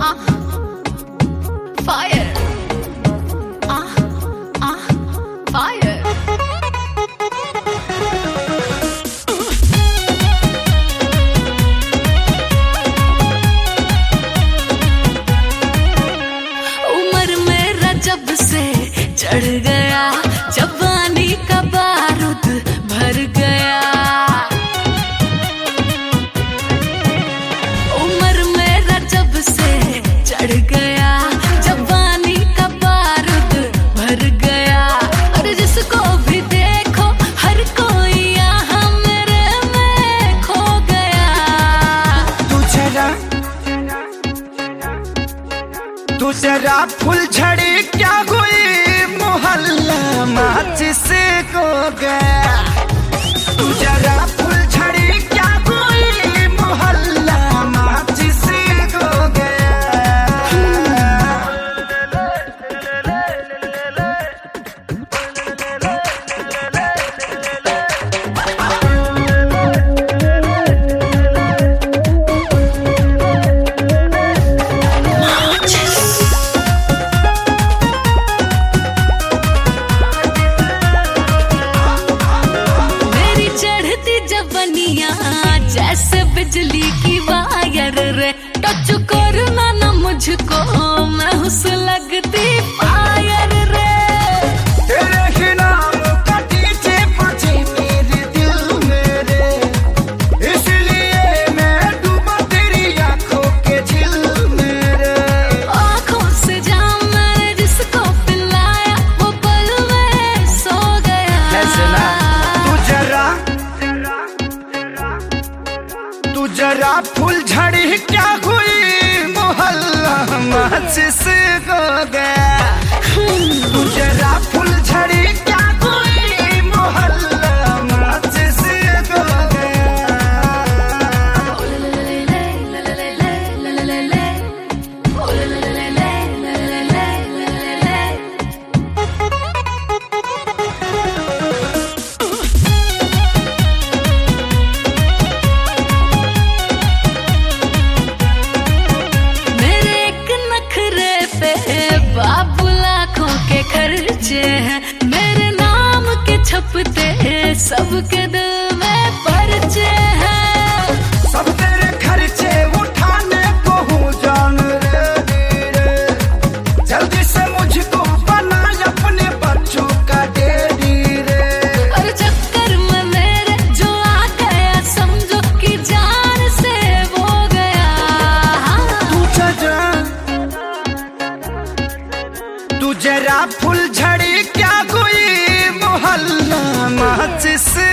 Fire. Fire. उम्र मेरा जब से चढ़ गया, जवानी का बारूद भर गया। उम्र मेरा जब से चढ़ गया, जवानी का बारूद भर गया। और जिसको भी देखो हर कोई यहाँ मेरे में खो गया। तू जरा फुलझड़ी क्या हुई, मोहल्ला माचिस को गया। तू जरा फुलझड़ी क्या हुई, मोहल्ला माचिस को गया। जैसे बिजली की वायर रे, टच करना ना मुझको, मैं हुस लगती फायर रे। तेरे ही नाम का डीजे बजे मेरे दिल में रे, इसलिए मैं डूबा तेरी आंखों के झिल में रे। आंखों से जाम मैंने जिसको पिलाया, वो पल में सो गया। तू जरा फुलझड़ी क्या हुई, मोहल्ला माचिस को गया। तू जरा फुलझड़ी क्या हुई, मोहल्ला माचिस को गया। बाबू लाखों के खर्चे हैं, मेरे नाम के छपते हैं, सबके दिल में पर्चे हैं। सब तेरे खर्चे उठाने को हूँ जान रे, जल्दी से मुझको बना अपने बच्चों का डैडी रे। और चक्कर में मेरे जो आ गया, समझो कि जान से वो गया। तू जरा फुलझड़ी क्या हुई, मोहल्ला माचिस